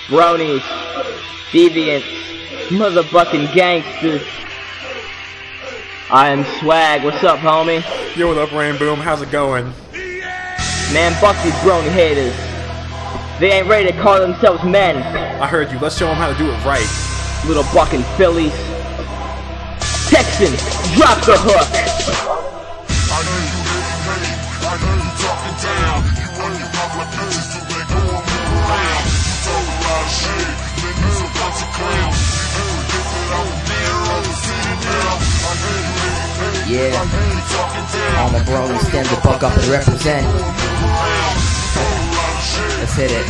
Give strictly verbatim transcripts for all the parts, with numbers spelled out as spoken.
bronies, deviants, motherfucking gangsters. I am Swag. What's up, homie? Yo, what up, Rain Boom? How's it going? Man, fuck these brony haters. They ain't ready to call themselves men. I heard you. Let's show them how to do it right. Little bucking fillies. Texan, drop the hook. I know you hating, hating. I know you talking down. You run your mouth like pigs till they go and move around. You talk a lot of shit, then you're a bunch of clowns. You never get that out there on the city now. I know you hating, hating. Yeah. I know you talking down. All my bros stand the fuck up and represent. Let's hit it.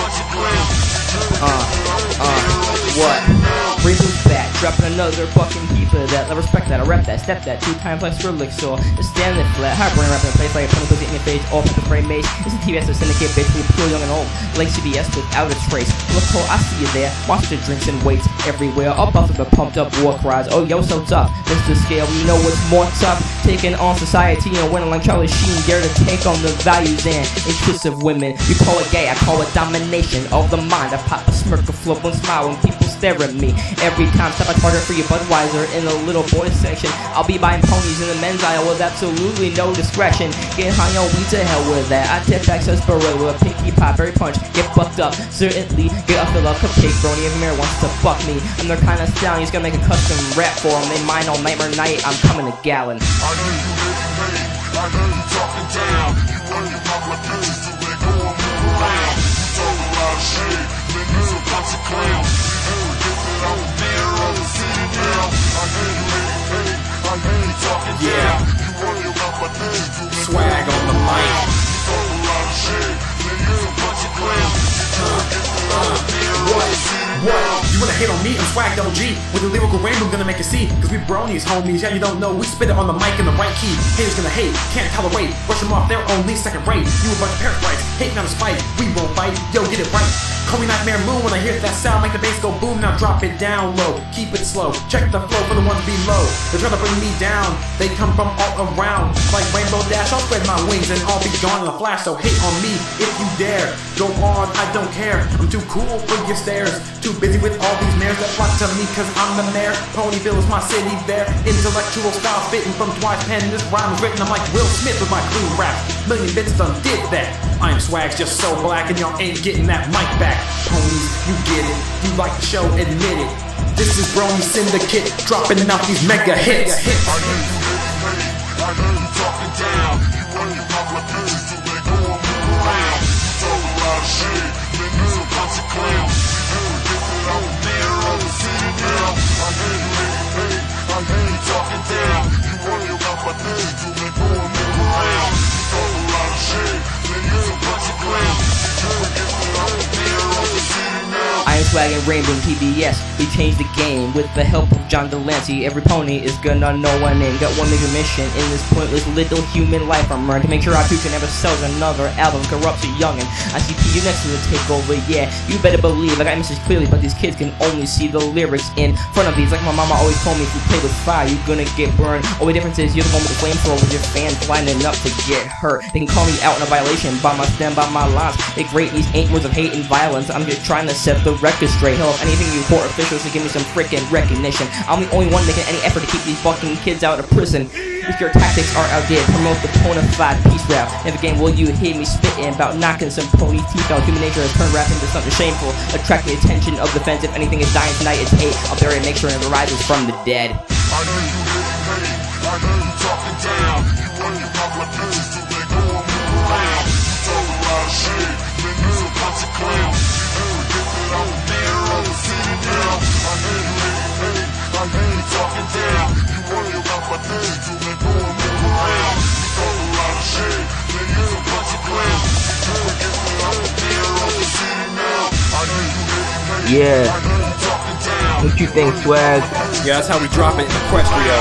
Uh, uh, what? Rainbow's back, dropping another fucking keeper that I respect that, I rap that, step that, two times like Skrillex, so just stand it flat, hard brain rapping in place like a pony pussy in your face, all pepper spray mace. It's a T V S to syndicate, basically pure young and old, like C B S without a trace. Look, Cole, I see you there, watch the drinks and weights everywhere, all buffed up, pumped up war cries. Oh, yo, so tough, this the scale, you know what's more tough? Taking on society and winning like Charlie Sheen, dare to take on the values and interests of women. You call it gay, I call it domination of the mind. I pop a smirk, a flip, and smile when people stare at me. Every time, step a target for your Budweiser in the little boys section. I'll be buying ponies in the men's aisle with absolutely no discretion. Get high on weed, to hell with that. I tip back sarsaparilla with a pinky pop, very punch. Get fucked up, certainly. Get a fill up cupcake, brony. If Mary wants to fuck me, I'm their kind of stallion. He's gonna make a custom rap for him. They mine all night or night. I'm coming a gallon. I know you hating, hating. I know you talking down. You run your mouth like pigs till they go and move around. You talk a lot of shit, then you're a bunch of clowns. You never get that out there on the city now. I know you hating, hating. I know you talking Yeah. down. You run your mouth like pigs till they go Swag and on move the mic. around. You talk a lot of shit, then you're a bunch of clowns. You never get that out there on the city now. What? You wanna hate on me? I'm Swag Double G. With a lyrical rainbow, gonna make it see. Cause we bronies, homies. Yeah, you don't know. We spit it on the mic in the right key. Haters gonna hate, can't tolerate. Brush them off, they're only second rate. You a bunch of parasites, hating on us fight. We won't fight, yo, get it right. Call me Nightmare Moon when I hear that sound. Make the bass go boom, now drop it down low. Keep it slow, check the flow for the ones below. They're trying to bring me down, they come from all around. Like Rainbow Dash, I'll spread my wings and I'll be gone in a flash. So hate on me if you dare. Go on, I don't care. I'm too cool for your stares. Too busy with all these mares that flock to me cause I'm the mayor. Ponyville is my city there. Intellectual style spitting from Twice Pen. This rhyme is written, I'm like Will Smith with my clean rap. Million bits done did that. I am Swag's just so black and y'all ain't getting that mic back. Ponies, you get it. You like the show, admit it. This is Brony Syndicate, dropping out these mega hits. I know you hating, hating. I know you talking down. You run your mouth like pigs till they go and move around. You talk a lot of shit, then you're a bunch of clowns. You never get that out there on the city now. I know you hating, hating. I know you talking down. You run your mouth like pigs till they go and move around. You talk a lot of shit, then you're a bunch of clowns. You never get that out there on the city now. I am Swag and Rainbow T V S. We changed the game with the help of John Delancey. Every pony is gonna know our name. Got one major mission in this pointless little human life. I'm running to make sure our future never sells another album. Corrupts a youngin'. I see P U next to the takeover. Yeah, you better believe I got message clearly, but these kids can only see the lyrics in front of these. Like my mama always told me, if you play with fire, you're gonna get burned. Only difference is you're the one with the flamethrower with your fans lining up to get hurt. They can call me out in a violation by my stem, by my lines. They grate these ain't words of hate and violence. I'm just trying to set the record straight. Hell, if anything, you court officials to give me some frickin' recognition. I'm the only one making any effort to keep these fucking kids out of prison. If your tactics are outdated, promote the bona-fide peace rap. Never again will you hear me spitting about knocking some pony teeth out. Human nature has turned rap into something shameful. Attract the attention of the fans. If anything is dying tonight, it's hate. I'll bury it, make sure it rises from the dead. I know you hating, hating. I know you talking down. You run your mouth like pigs till they go and move around. You talk a lot of shit, then you're a bunch of clowns. You never get that out there on the city now. I know you hating, hating. I know you talking down. You run your mouth like pigs till they go and move around. You talk a lot of shit, then you're a bunch of clowns. You never get that out there on the city now. I know you hating, hating. Yeah. I know you talking down. What you think, Swag? Yeah, that's how we drop it in Equestria.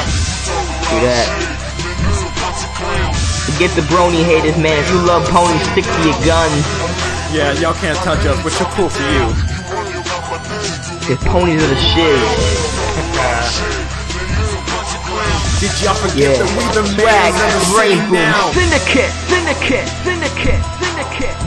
Do that. Forget the brony haters, man. If you love ponies, stick to your guns. Yeah, y'all can't touch us, but you're cool for you. Cause ponies are the shit. Did y'all forget Yeah. that we the Swag, mans of the city Rainbow, now? Syndicate, Syndicate, Syndicate, Syndicate.